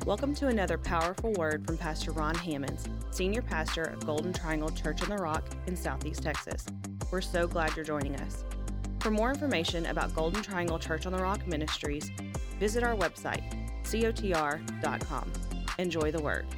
Welcome to another powerful word from Pastor Ron Hammonds, Senior Pastor of Golden Triangle Church on the Rock in Southeast Texas. We're so glad you're joining us. For more information about Golden Triangle Church on the Rock Ministries, visit our website, cotr.com. Enjoy the word.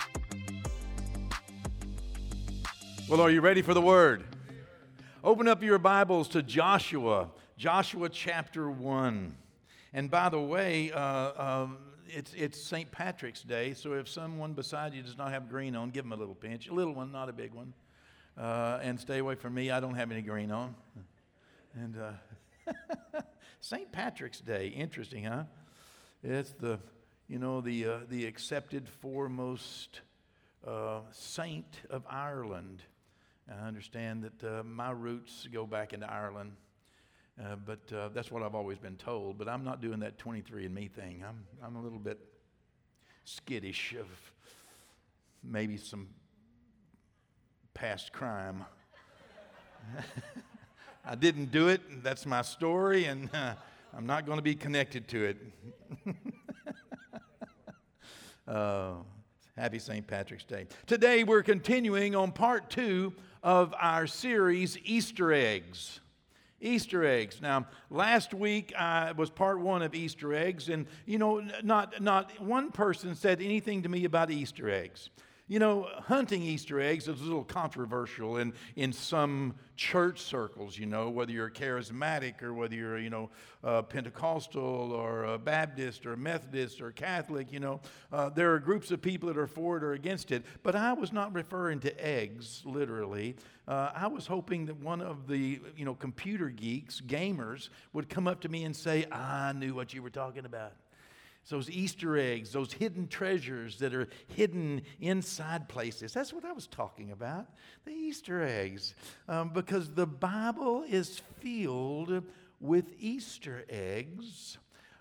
Well, are you ready for the word? Open up your Bibles to Joshua chapter 1. And by the way, it's St. Patrick's Day, so if someone beside you does not have green on, give them a little pinch. A little one, not a big one. And stay away from me. I don't have any green on. And St. Patrick's Day, interesting, huh? It's the accepted foremost saint of Ireland. I understand that my roots go back into Ireland. But that's what I've always been told. But I'm not doing that 23andMe thing. I'm a little bit skittish of maybe some past crime. I didn't do it. That's my story, and I'm not going to be connected to it. Happy St. Patrick's Day. Today we're continuing on part 2 of our series, Easter Eggs. Easter eggs. Now, last week was part 1 of Easter eggs, and not one person said anything to me about Easter eggs. Hunting Easter eggs is a little controversial in some church circles, whether you're charismatic or whether you're, Pentecostal or Baptist or Methodist or Catholic, there are groups of people that are for it or against it. But I was not referring to eggs, literally. I was hoping that one of the, computer geeks, gamers, would come up to me and say, I knew what you were talking about. So those Easter eggs, those hidden treasures that are hidden inside places. That's what I was talking about, the Easter eggs. Because the Bible is filled with Easter eggs.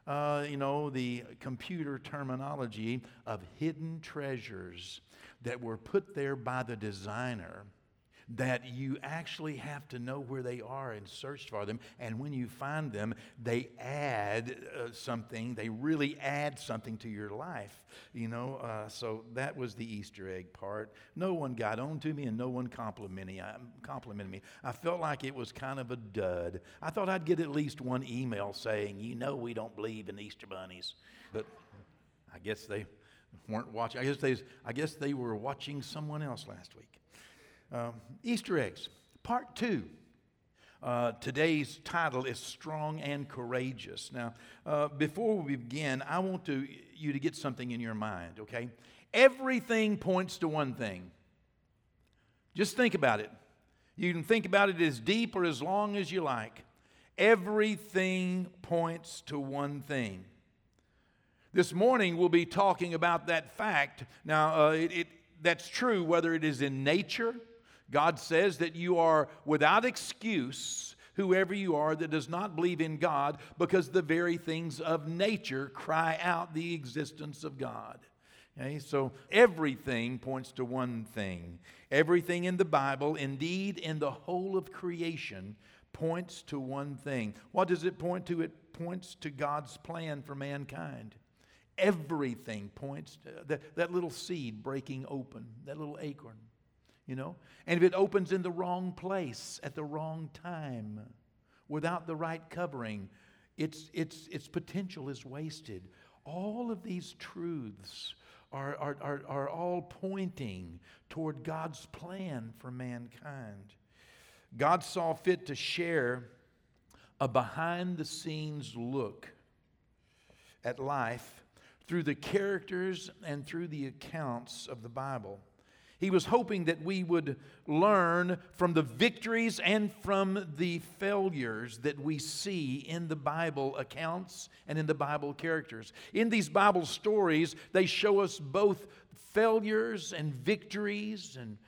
The computer terminology of hidden treasures that were put there by the designer, that you actually have to know where they are and search for them. And when you find them, they add something. They really add something to your life, So that was the Easter egg part. No one got on to me and no one complimented me. I felt like it was kind of a dud. I thought I'd get at least one email saying, we don't believe in Easter bunnies. But I guess they weren't watching. I guess they were watching someone else last week. Easter eggs, part 2. Today's title is Strong and Courageous. Now, before we begin, I want you to get something in your mind, okay? Everything points to one thing. Just think about it. You can think about it as deep or as long as you like. Everything points to one thing. This morning, we'll be talking about that fact. Now, that's true whether it is in nature. God says that you are without excuse, whoever you are that does not believe in God, because the very things of nature cry out the existence of God. Okay? So everything points to one thing. Everything in the Bible, indeed in the whole of creation, points to one thing. What does it point to? It points to God's plan for mankind. Everything points to that little seed breaking open, that little acorn. And if it opens in the wrong place at the wrong time, without the right covering, its potential is wasted. All of these truths are all pointing toward God's plan for mankind. God saw fit to share a behind-the-scenes look at life through the characters and through the accounts of the Bible. He was hoping that we would learn from the victories and from the failures that we see in the Bible accounts and in the Bible characters. In these Bible stories, they show us both failures and victories, and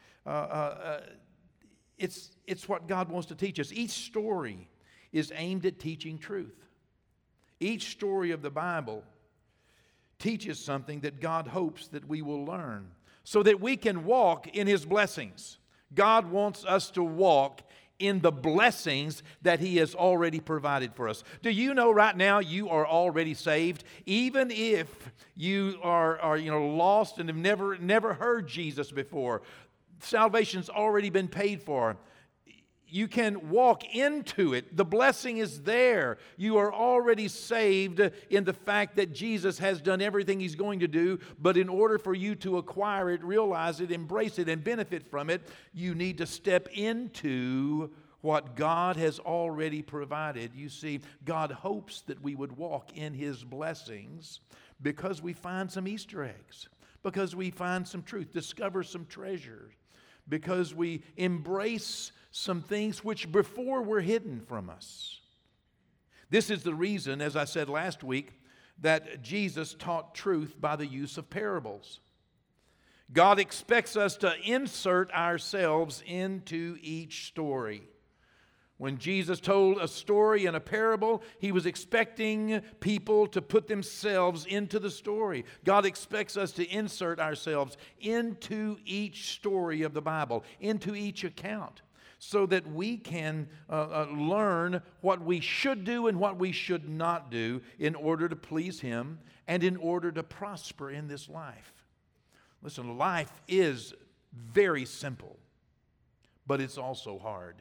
it's what God wants to teach us. Each story is aimed at teaching truth. Each story of the Bible teaches something that God hopes that we will learn, so that we can walk in His blessings. God wants us to walk in the blessings that He has already provided for us. Do you know right now you are already saved? Even if you are lost and have never heard Jesus before, salvation's already been paid for. You can walk into it. The blessing is there. You are already saved in the fact that Jesus has done everything He's going to do. But in order for you to acquire it, realize it, embrace it, and benefit from it, you need to step into what God has already provided. You see, God hopes that we would walk in His blessings because we find some Easter eggs, because we find some truth, discover some treasures, because we embrace some things which before were hidden from us. This is the reason, as I said last week, that Jesus taught truth by the use of parables. God expects us to insert ourselves into each story. When Jesus told a story in a parable, He was expecting people to put themselves into the story. God expects us to insert ourselves into each story of the Bible, into each account, so that we can learn what we should do and what we should not do in order to please Him and in order to prosper in this life. Listen, life is very simple, but it's also hard.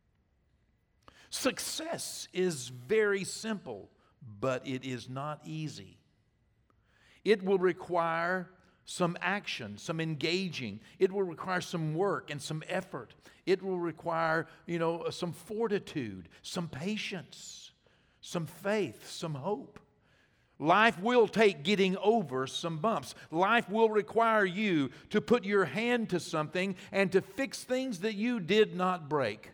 Success is very simple, but it is not easy. It will require some action, some engaging. It will require some work and some effort. It will require, some fortitude, some patience, some faith, some hope. Life will take getting over some bumps. Life will require you to put your hand to something and to fix things that you did not break.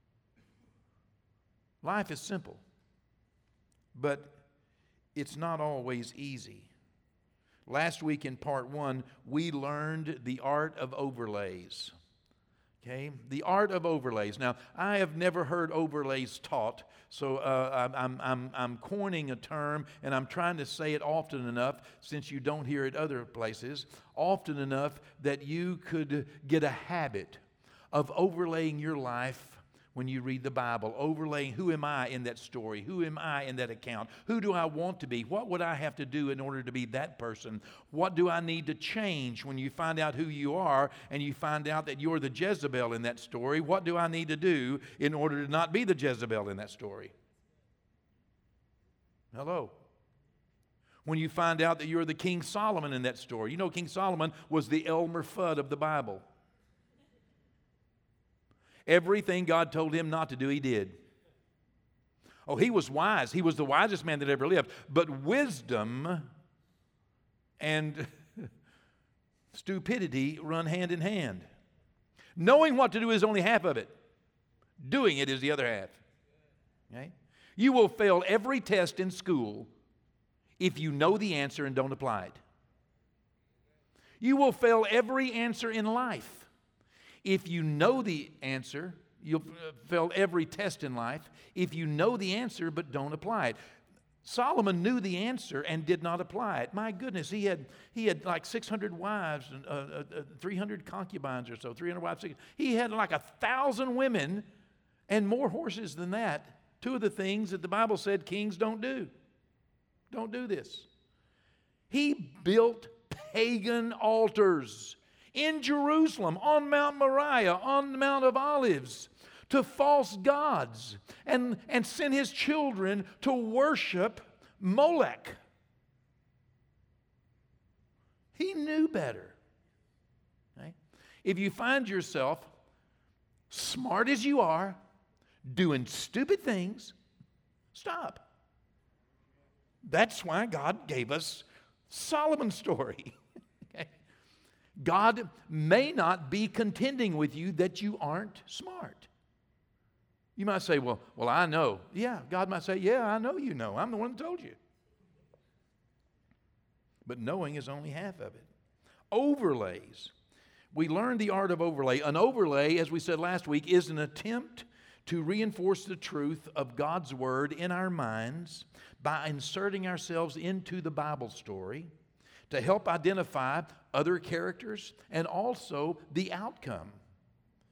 Life is simple, but it's not always easy. Last week in part 1, we learned the art of overlays. Okay, the art of overlays. Now, I have never heard overlays taught, so I'm coining a term, and I'm trying to say it often enough, since you don't hear it other places, often enough that you could get a habit of overlaying your life when you read the Bible, overlaying who am I in that story? Who am I in that account? Who do I want to be? What would I have to do in order to be that person? What do I need to change when you find out who you are and you find out that you're the Jezebel in that story? What do I need to do in order to not be the Jezebel in that story? Hello? When you find out that you're the King Solomon in that story. You know, King Solomon was the Elmer Fudd of the Bible. Everything God told him not to do, he did. Oh, he was wise. He was the wisest man that ever lived. But wisdom and stupidity run hand in hand. Knowing what to do is only half of it. Doing it is the other half. Okay? You will fail every test in school if you know the answer and don't apply it. You will fail every answer in life. If you know the answer, you'll fail every test in life. If you know the answer but don't apply it. Solomon knew the answer and did not apply it. My goodness, he had like 600 wives and 300 concubines or so, 300 wives. He had like 1,000 women and more horses than that. Two of the things that the Bible said kings don't do. Don't do this. He built pagan altars in Jerusalem, on Mount Moriah, on the Mount of Olives, to false gods, and sent his children to worship Molech. He knew better. Okay? If you find yourself, smart as you are, doing stupid things, stop. That's why God gave us Solomon's story. God may not be contending with you that you aren't smart. You might say, well, I know. Yeah, God might say, yeah, I know you know. I'm the one that told you. But knowing is only half of it. Overlays. We learned the art of overlay. An overlay, as we said last week, is an attempt to reinforce the truth of God's Word in our minds by inserting ourselves into the Bible story to help identify other characters and also the outcome.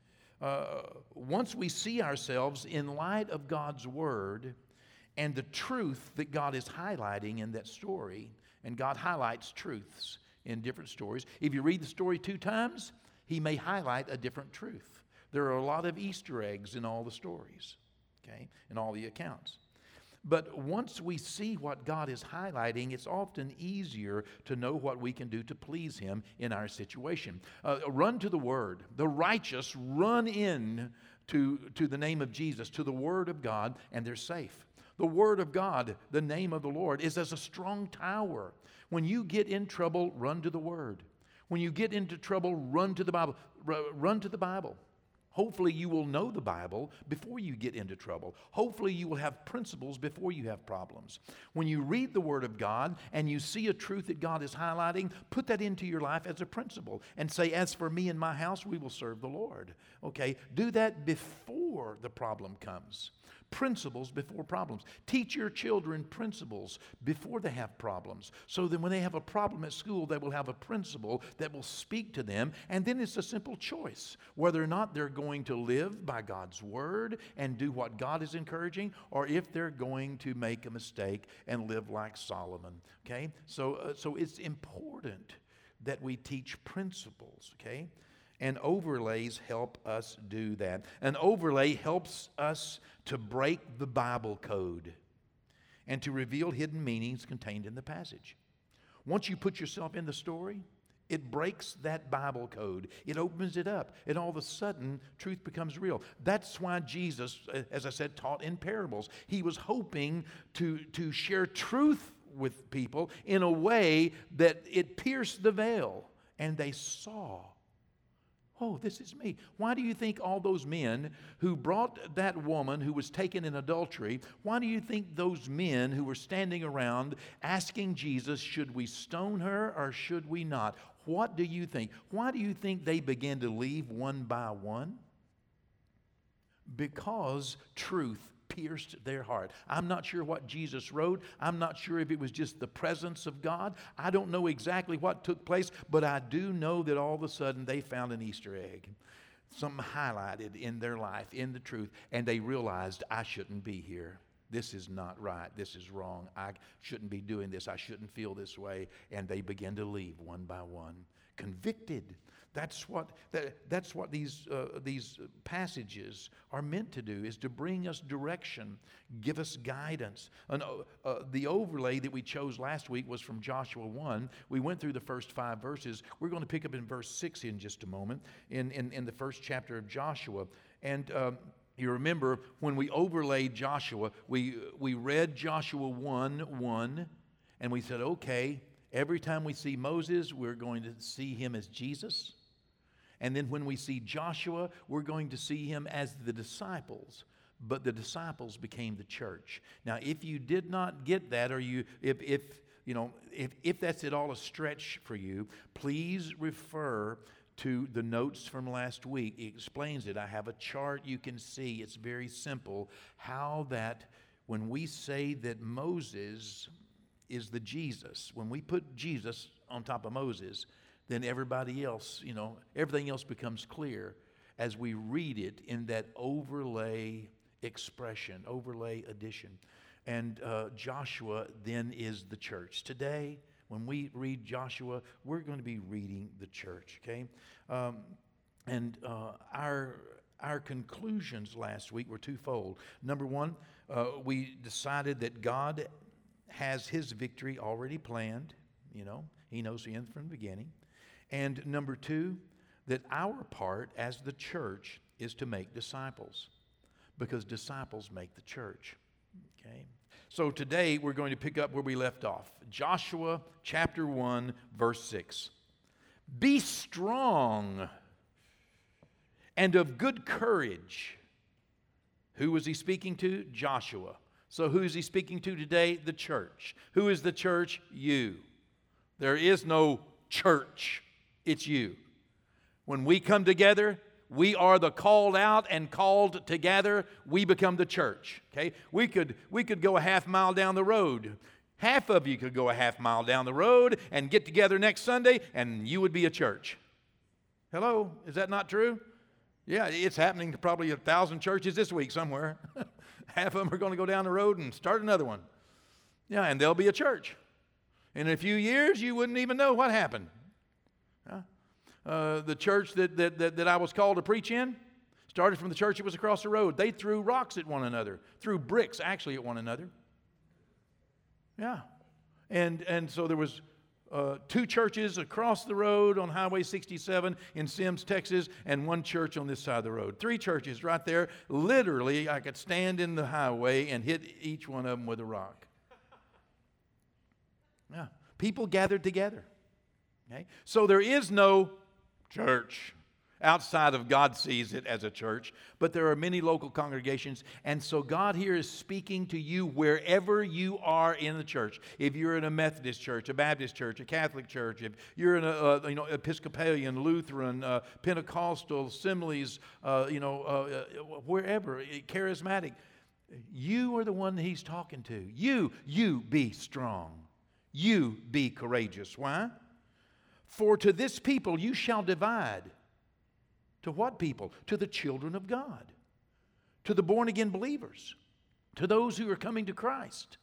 once we see ourselves in light of God's Word and the truth that God is highlighting in that story, and God highlights truths in different stories. If you read the story 2 times, He may highlight a different truth. There are a lot of Easter eggs in all the stories, okay, in all the accounts. But once we see what God is highlighting, it's often easier to know what we can do to please Him in our situation. Run to the Word. The righteous run in to the name of Jesus, to the Word of God, and they're safe. The Word of God, the name of the Lord, is as a strong tower. When you get in trouble, run to the Word. When you get into trouble, run to the Bible. Run to the Bible. Hopefully you will know the Bible before you get into trouble. Hopefully you will have principles before you have problems. When you read the Word of God and you see a truth that God is highlighting, put that into your life as a principle and say, as for me and my house, we will serve the Lord. Okay, do that before the problem comes. Principles before problems. Teach your children principles before they have problems, so that when they have a problem at school, they will have a principle that will speak to them, and then it's a simple choice whether or not they're going to live by God's Word and do what God is encouraging, or if they're going to make a mistake and live like Solomon. Okay, so it's important that we teach principles. Okay. And overlays help us do that. An overlay helps us to break the Bible code and to reveal hidden meanings contained in the passage. Once you put yourself in the story, it breaks that Bible code. It opens it up, and all of a sudden, truth becomes real. That's why Jesus, as I said, taught in parables. He was hoping to share truth with people in a way that it pierced the veil, and they saw. Oh, this is me. Why do you think all those men who brought that woman who was taken in adultery, why do you think those men who were standing around asking Jesus, should we stone her or should we not? What do you think? Why do you think they began to leave one by one? Because truth pierced their heart. I'm not sure what Jesus wrote. I'm not sure if it was just the presence of God. I don't know exactly what took place, but I do know that all of a sudden they found an Easter egg. Something highlighted in their life, in the truth, and they realized, I shouldn't be here. This is not right. This is wrong. I shouldn't be doing this. I shouldn't feel this way. And they began to leave one by one, convicted. That's what these passages are meant to do, is to bring us direction, give us guidance. The overlay that we chose last week was from Joshua 1. We went through the first 5 verses. We're going to pick up in verse 6 in just a moment, in the first chapter of Joshua. And you remember when we overlaid Joshua, we read Joshua 1:1, and we said, okay, every time we see Moses, we're going to see him as Jesus. And then when we see Joshua, we're going to see him as the disciples. But the disciples became the church. Now, if you did not get that, or if that's at all a stretch for you, please refer to the notes from last week. It explains it. I have a chart you can see. It's very simple. How that when we say that Moses is the Jesus, when we put Jesus on top of Moses, then everybody else, everything else becomes clear as we read it in that overlay expression, overlay addition. And Joshua then is the church. Today, when we read Joshua, we're going to be reading the church, okay? And our conclusions last week were twofold. Number one, we decided that God has His victory already planned. He knows the end from the beginning. And number two, that our part as the church is to make disciples, because disciples make the church. Okay? So today we're going to pick up where we left off. Joshua chapter 1, verse 6. Be strong and of good courage. Who was he speaking to? Joshua. So who is he speaking to today? The church. Who is the church? You. There is no church. It's you. When we come together, we are the called out and called together. We become the church. Okay? We could go a half mile down the road. Half of you could go a half mile down the road and get together next Sunday, and you would be a church. Hello? Is that not true? Yeah, it's happening to probably 1,000 churches this week somewhere. Half of them are going to go down the road and start another one. Yeah, and there'll be a church. In a few years, you wouldn't even know what happened. The church that I was called to preach in started from the church that was across the road. They threw rocks at one another, threw bricks actually at one another. Yeah. And so there was 2 churches across the road on Highway 67 in Sims, Texas, and 1 church on this side of the road. 3 churches right there. Literally, I could stand in the highway and hit each one of them with a rock. Yeah. People gathered together. Okay? So there is no church outside of God sees it as a church, but there are many local congregations, and so God here is speaking to you wherever you are in the church. If you're in a Methodist church, a Baptist church, a Catholic church, if you're in a Episcopalian, Lutheran, Pentecostal, Assemblies, wherever, charismatic, you are the one that He's talking to. You be strong. You be courageous. Why? For to this people you shall divide. To what people? To the children of God. To the born-again believers. To those who are coming to Christ.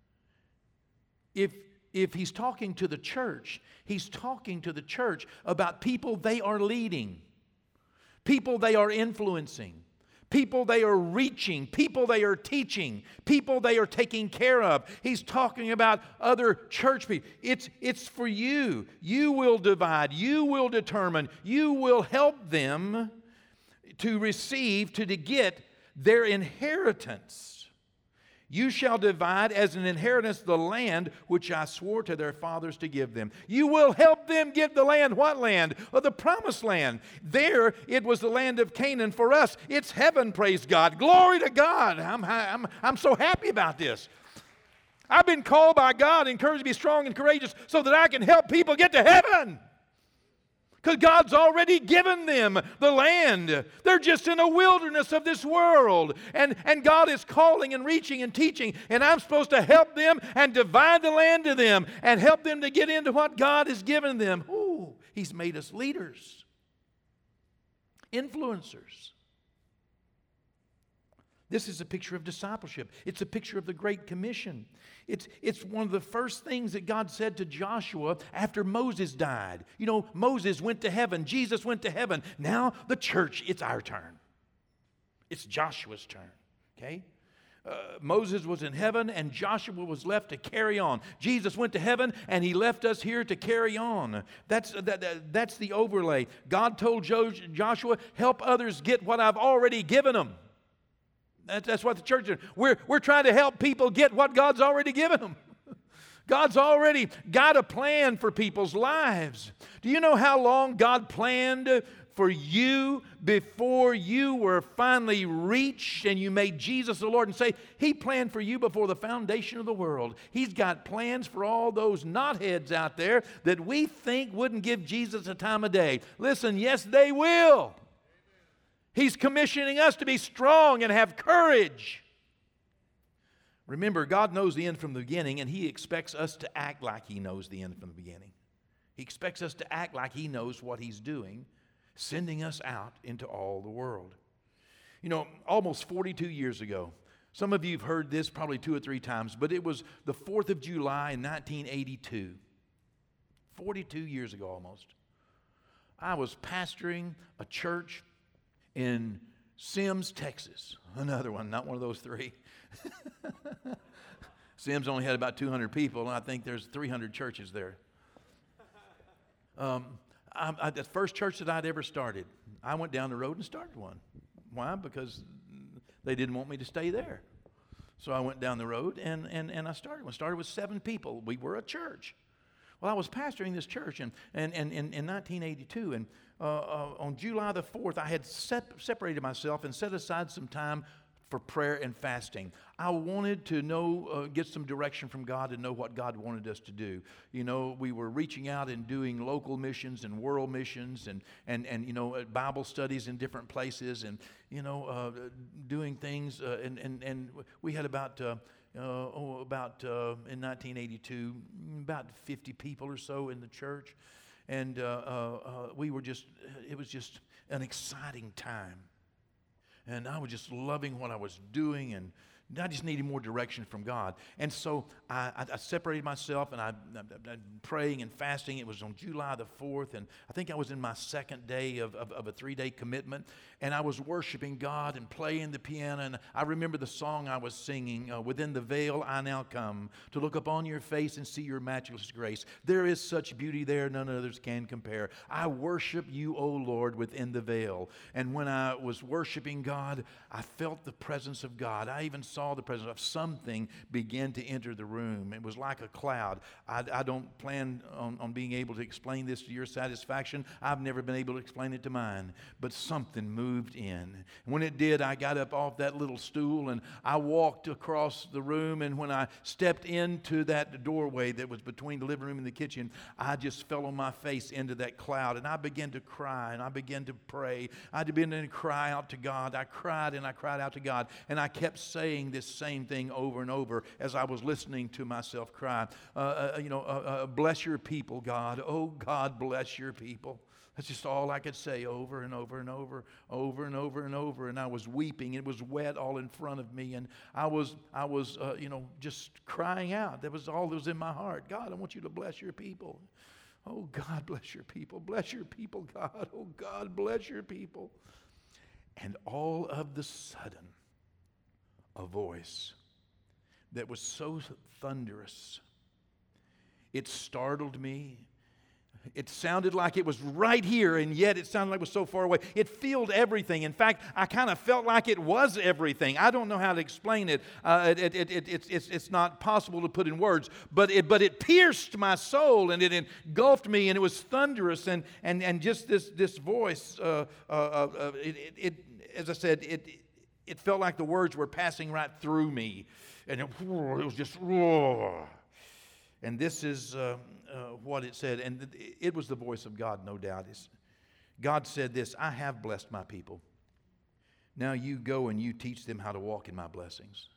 If He's talking to the church, He's talking to the church about people they are leading. People they are influencing. People they are reaching, people they are teaching, people they are taking care of. He's talking about other church people. It's for you. You will divide. You will determine. You will help them to receive, to get their inheritance. You shall divide as an inheritance the land which I swore to their fathers to give them. You will help them get the land. What land? Well, the promised land. There, it was the land of Canaan. For us, it's heaven, praise God. Glory to God. I'm so happy about this. I've been called by God, encouraged to be strong and courageous so that I can help people get to heaven. Because God's already given them the land. They're just in a wilderness of this world. And God is calling and reaching and teaching. And I'm supposed to help them and divide the land to them and help them to get into what God has given them. Ooh, He's made us leaders, influencers. This is a picture of discipleship. It's a picture of the Great Commission. It's one of the first things that God said to Joshua after Moses died. You know, Moses went to heaven. Jesus went to heaven. Now the church, it's our turn. It's Joshua's turn. Okay? Moses was in heaven and Joshua was left to carry on. Jesus went to heaven and He left us here to carry on. That's the overlay. God told Joshua, help others get what I've already given them. That's what the church is. We're trying to help people get what God's already given them. God's already got a plan for people's lives. Do you know how long God planned for you before you were finally reached and you made Jesus the Lord and say, He planned for you before the foundation of the world. He's got plans for all those knotheads out there that we think wouldn't give Jesus a time of day. Listen, yes, they will. He's commissioning us to be strong and have courage. Remember, God knows the end from the beginning, and He expects us to act like He knows the end from the beginning. He expects us to act like He knows what He's doing, sending us out into all the world. You know, almost 42 years ago, some of you have heard this probably 2 or 3 times, but it was the 4th of July in 1982. 42 years ago almost. I was pastoring a church in Sims, Texas. Another one, not one of those 3. Sims only had about 200 people, and I think there's 300 churches there. The first church that I'd ever started, I went down the road and started one. Why? Because they didn't want me to stay there. So I went down the road and I started one. Started with 7 people. We were a church. Well, I was pastoring this church in 1982, and on July the 4th, I had separated myself and set aside some time for prayer and fasting. I wanted to know, get some direction from God and know what God wanted us to do. You know, we were reaching out and doing local missions and world missions and you know, Bible studies in different places and, you know, doing things. And we had about in 1982, about 50 people or so in the church. and it was just an exciting time. And I was just loving what I was doing, and I just needed more direction from God. And so I separated myself, and I'm praying and fasting. It was on July the 4th, and I think I was in my second day of a 3-day commitment. And I was worshiping God and playing the piano. And I remember the song I was singing, "Within the veil I now come, to look upon your face and see your matchless grace. There is such beauty there, none others can compare. I worship you, O Lord, within the veil." And when I was worshiping God, I felt the presence of God. I even saw the presence of something begin to enter the room. It was like a cloud. I don't plan on being able to explain this to your satisfaction. I've never been able to explain it to mine. But something moved in. And when it did, I got up off that little stool and I walked across the room. And when I stepped into that doorway that was between the living room and the kitchen, I just fell on my face into that cloud. And I began to cry and I began to pray. I began to cry out to God. I cried and I cried out to God. And I kept saying this same thing over and over as I was listening to myself cry. Bless your people, God. Oh, God, bless your people. That's just all I could say over and over and over, over and over and over. And I was weeping. It was wet all in front of me. And I was just crying out. That was all that was in my heart. God, I want you to bless your people. Oh, God, bless your people. Bless your people, God. Oh, God, bless your people. And all of the sudden, a voice that was so thunderous, it startled me. It sounded like it was right here, and yet it sounded like it was so far away. It filled everything. In fact, I kind of felt like it was everything. I don't know how to explain it. It's not possible to put in words, but it pierced my soul, and it engulfed me, and it was thunderous, and just this voice, as I said, it felt like the words were passing right through me, and it was just roar. And this is what it said, and it was the voice of God, no doubt. God said this: "I have blessed my people. Now you go and you teach them how to walk in my blessings."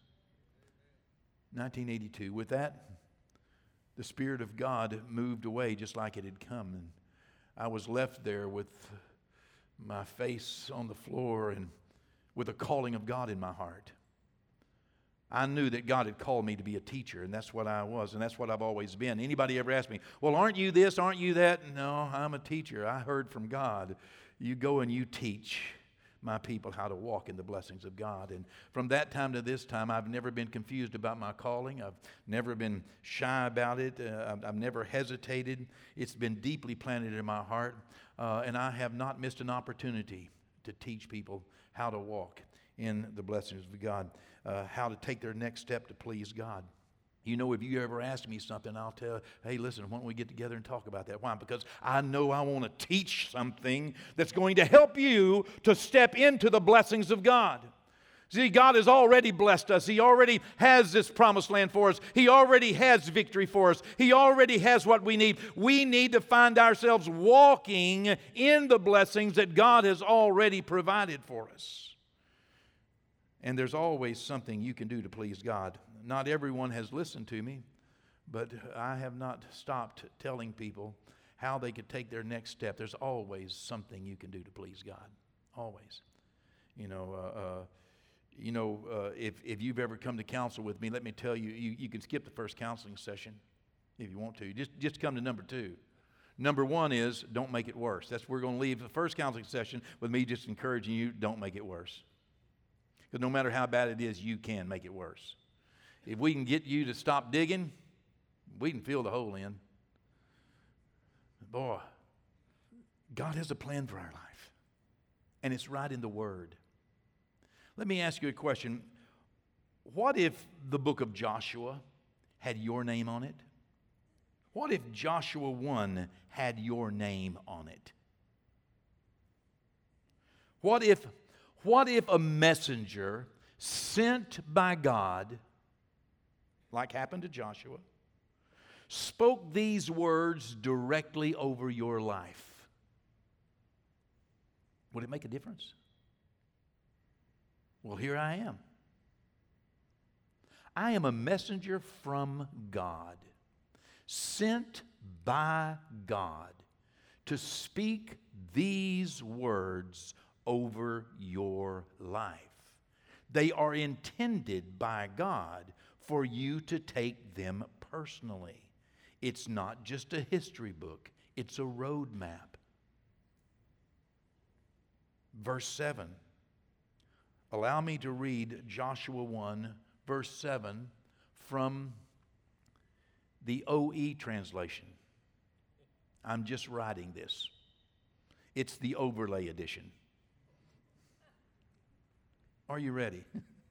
1982. With that, the Spirit of God moved away just like it had come, and I was left there with my face on the floor and with a calling of God in my heart. I knew that God had called me to be a teacher, and that's what I was, and that's what I've always been. Anybody ever asked me, "Well, aren't you this, aren't you that?" No, I'm a teacher. I heard from God. You go and you teach my people how to walk in the blessings of God. And from that time to this time, I've never been confused about my calling. I've never been shy about it. I've never hesitated. It's been deeply planted in my heart, and I have not missed an opportunity to teach people how to walk in the blessings of God, how to take their next step to please God. You know, if you ever ask me something, I'll tell, "Hey, listen, why don't we get together and talk about that?" Why? Because I know I want to teach something that's going to help you to step into the blessings of God. See, God has already blessed us. He already has this promised land for us. He already has victory for us. He already has what we need. We need to find ourselves walking in the blessings that God has already provided for us. And there's always something you can do to please God. Not everyone has listened to me, but I have not stopped telling people how they could take their next step. There's always something you can do to please God. Always. If you've ever come to counsel with me, let me tell you, you can skip the first counseling session if you want to. Just come to number 2. Number 1 is don't make it worse. We're going to leave the first counseling session with me just encouraging you, don't make it worse. Because no matter how bad it is, you can make it worse. If we can get you to stop digging, we can fill the hole in. Boy, God has a plan for our life. And it's right in the Word. Let me ask you a question. What if the book of Joshua had your name on it? What if Joshua 1 had your name on it? What if a messenger sent by God, like happened to Joshua, spoke these words directly over your life? Would it make a difference? Well, here I am. I am a messenger from God, sent by God to speak these words over your life. They are intended by God for you to take them personally. It's not just a history book, it's a roadmap. Verse 7. Allow me to read Joshua 1, verse 7 from the OE translation. I'm just writing this. It's the overlay edition. Are you ready?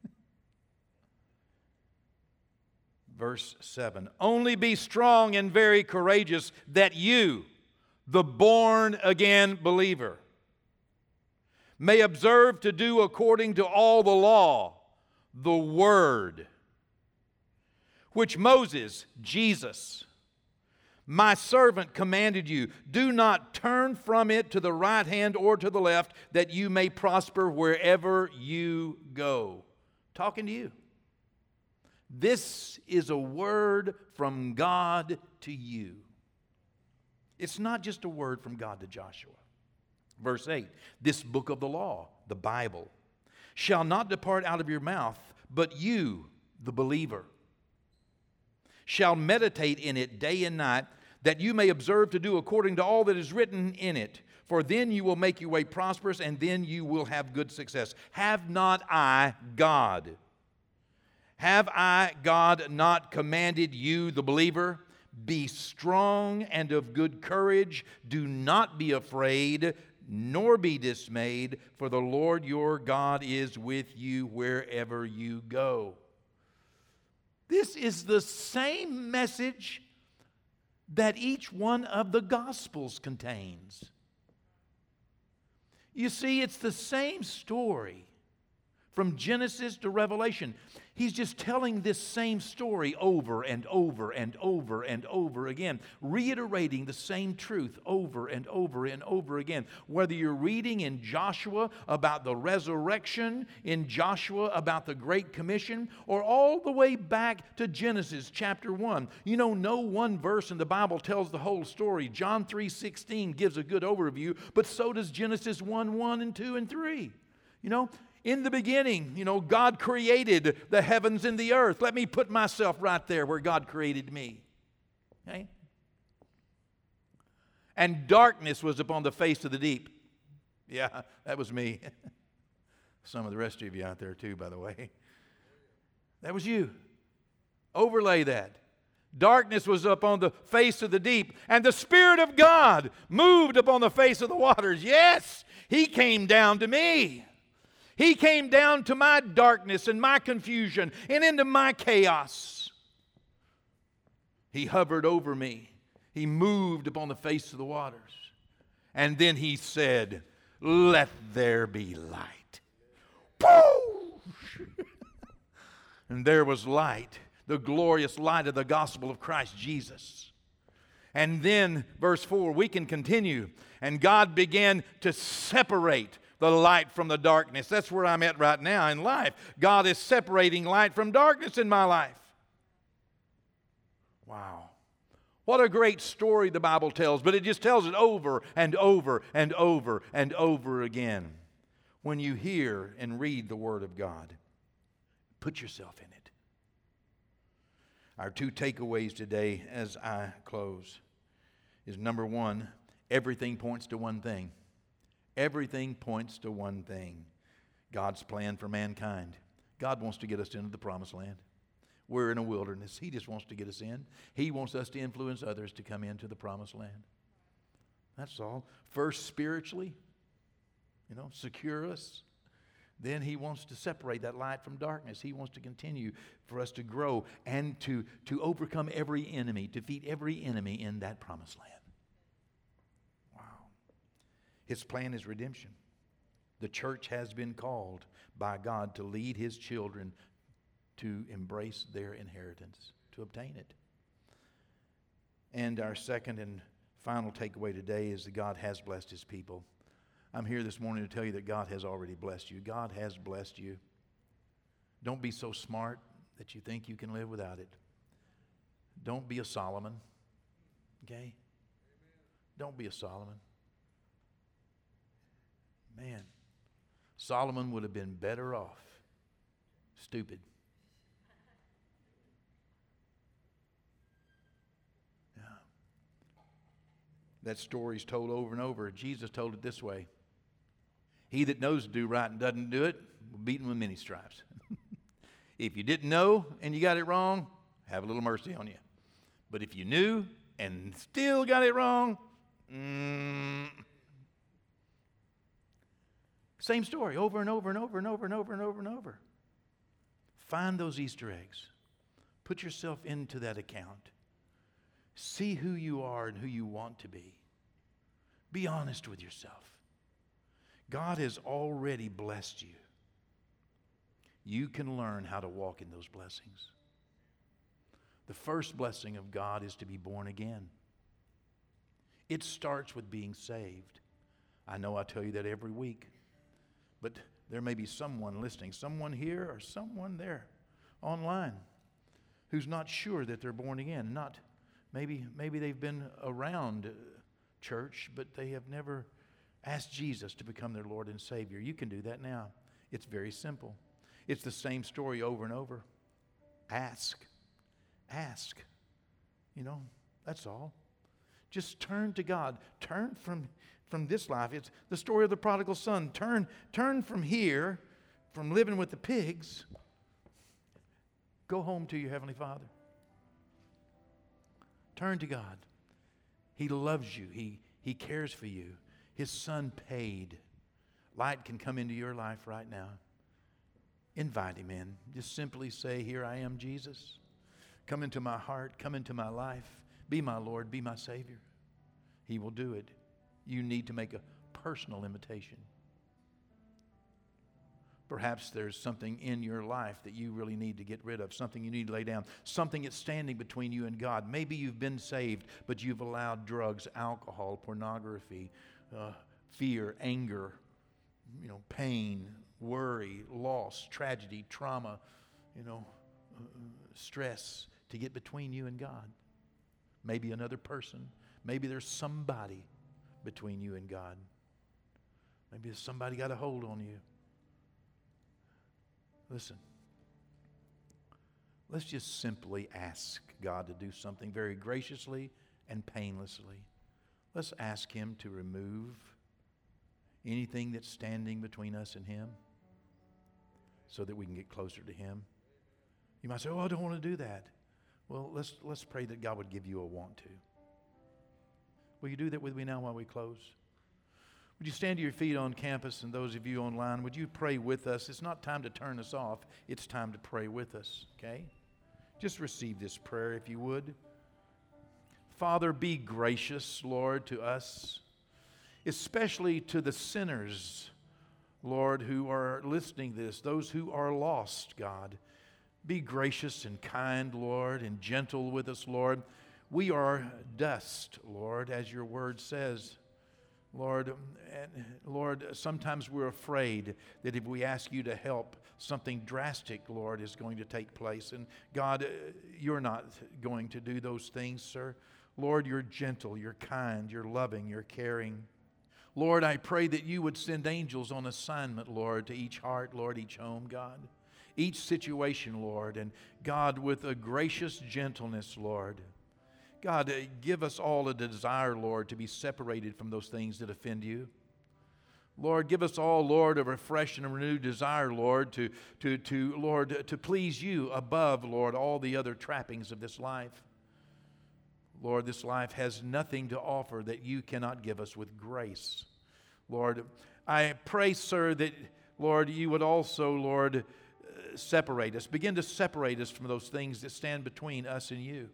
Verse 7. Only be strong and very courageous, that you, the born-again believer, may observe to do according to all the law, the word, which Moses, Jesus, my servant, commanded you. Do not turn from it to the right hand or to the left, that you may prosper wherever you go. Talking to you. This is a word from God to you. It's not just a word from God to Joshua. Verse 8, this book of the law, the Bible, shall not depart out of your mouth, but you, the believer, shall meditate in it day and night, that you may observe to do according to all that is written in it. For then you will make your way prosperous, and then you will have good success. Have not I, God? Have I, God, not commanded you, the believer? Be strong and of good courage. Do not be afraid, nor be dismayed, for the Lord your God is with you wherever you go. This is the same message that each one of the Gospels contains. You see, it's the same story from Genesis to Revelation. He's just telling this same story over and over and over and over again, reiterating the same truth over and over and over again. Whether you're reading in Joshua about the resurrection, in Joshua about the Great Commission, or all the way back to Genesis chapter 1. You know, no one verse in the Bible tells the whole story. John 3:16 gives a good overview, but so does Genesis 1:1 and 2 and 3. You know, in the beginning, God created the heavens and the earth. Let me put myself right there where God created me. Okay? And darkness was upon the face of the deep. Yeah, that was me. Some of the rest of you out there too, by the way. That was you. Overlay that. Darkness was upon the face of the deep, and the Spirit of God moved upon the face of the waters. Yes, He came down to me. He came down to my darkness and my confusion and into my chaos. He hovered over me. He moved upon the face of the waters. And then He said, let there be light. And there was light, the glorious light of the gospel of Christ Jesus. And then, verse 4, we can continue. And God began to separate the light from the darkness. That's where I'm at right now in life. God is separating light from darkness in my life. Wow. What a great story the Bible tells, but it just tells it over and over and over and over again. When you hear and read the Word of God, put yourself in it. Our two takeaways today as I close is number one, everything points to one thing. Everything points to one thing. God's plan for mankind. God wants to get us into the promised land. We're in a wilderness. He just wants to get us in. He wants us to influence others to come into the promised land. That's all. First, spiritually, secure us. Then He wants to separate that light from darkness. He wants to continue for us to grow and to overcome every enemy, defeat every enemy in that promised land. His plan is redemption. The church has been called by God to lead His children to embrace their inheritance, to obtain it. And our second and final takeaway today is that God has blessed His people. I'm here this morning to tell you that God has already blessed you. God has blessed you. Don't be so smart that you think you can live without it. Don't be a Solomon. Okay? Don't be a Solomon. Man, Solomon would have been better off stupid. Yeah. That story's told over and over. Jesus told it this way. He that knows to do right and doesn't do it will be beaten with many stripes. If you didn't know and you got it wrong, have a little mercy on you. But if you knew and still got it wrong, same story over and over and over and over and over and over and over. Find those Easter eggs. Put yourself into that account. See who you are and who you want to be. Be honest with yourself. God has already blessed you. You can learn how to walk in those blessings. The first blessing of God is to be born again. It starts with being saved. I know I tell you that every week, but there may be someone listening, someone here or someone there online who's not sure that they're born again. Maybe they've been around church, but they have never asked Jesus to become their Lord and Savior. You can do that now. It's very simple. It's the same story over and over. Ask. Ask. That's all. Just turn to God. Turn from this life. It's the story of the prodigal son. Turn from here, from living with the pigs. Go home to your Heavenly Father. Turn to God. He loves you. He cares for you. His Son paid. Light can come into your life right now. Invite Him in. Just simply say, here I am, Jesus. Come into my heart. Come into my life. Be my Lord. Be my Savior. He will do it. You need to make a personal invitation. Perhaps there's something in your life that you really need to get rid of, something you need to lay down, something that's standing between you and God. Maybe you've been saved, but you've allowed drugs, alcohol, pornography, fear, anger, pain, worry, loss, tragedy, trauma, stress to get between you and God. Maybe another person. Maybe there's somebody between you and God. Maybe somebody got a hold on you. Listen, let's just simply ask God to do something very graciously and painlessly. Let's ask Him to remove anything that's standing between us and Him so that we can get closer to Him. You might say, I don't want to do that. Well, let's pray that God would give you a want to. Will you do that with me now while we close? Would you stand to your feet on campus, and those of you online, would you pray with us? It's not time to turn us off. It's time to pray with us, okay? Just receive this prayer if you would. Father, be gracious, Lord, to us, especially to the sinners, Lord, who are listening to this, those who are lost, God. Be gracious and kind, Lord, and gentle with us, Lord. We are dust, Lord, as your word says. Lord, sometimes we're afraid that if we ask you to help, something drastic, Lord, is going to take place. And God, you're not going to do those things, sir. Lord, you're gentle, you're kind, you're loving, you're caring. Lord, I pray that you would send angels on assignment, Lord, to each heart, Lord, each home, God. Each situation, Lord. And God, with a gracious gentleness, Lord. God, give us all a desire, Lord, to be separated from those things that offend you. Lord, give us all, Lord, a refreshed and renewed desire, Lord, to please you above, Lord, all the other trappings of this life. Lord, this life has nothing to offer that you cannot give us with grace. Lord, I pray, sir, that, Lord, you would also, Lord, separate us. Begin to separate us from those things that stand between us and you.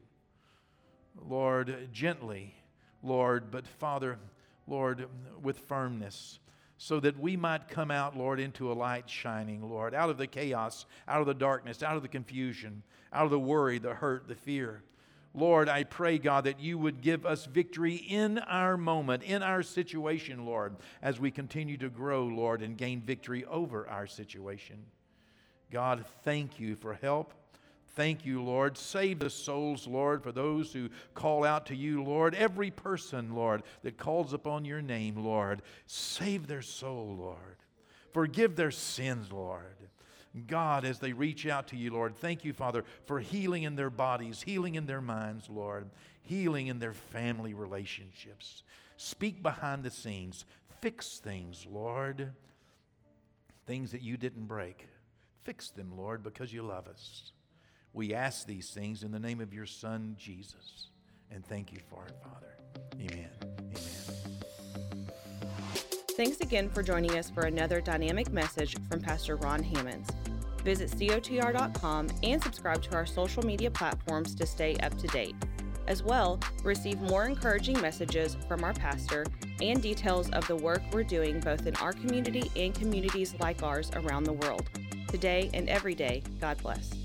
Lord, gently, Lord, but Father, Lord, with firmness, so that we might come out, Lord, into a light shining, Lord, out of the chaos, out of the darkness, out of the confusion, out of the worry, the hurt, the fear. Lord, I pray, God, that you would give us victory in our moment, in our situation, Lord, as we continue to grow, Lord, and gain victory over our situation. God, thank you for help. Thank you, Lord. Save the souls, Lord, for those who call out to you, Lord. Every person, Lord, that calls upon your name, Lord. Save their soul, Lord. Forgive their sins, Lord. God, as they reach out to you, Lord, thank you, Father, for healing in their bodies, healing in their minds, Lord, healing in their family relationships. Speak behind the scenes. Fix things, Lord. Things that you didn't break. Fix them, Lord, because you love us. We ask these things in the name of your Son, Jesus. And thank you for it, Father. Amen. Amen. Thanks again for joining us for another dynamic message from Pastor Ron Hammonds. Visit cotr.com and subscribe to our social media platforms to stay up to date. As well, receive more encouraging messages from our pastor and details of the work we're doing both in our community and communities like ours around the world. Today and every day, God bless.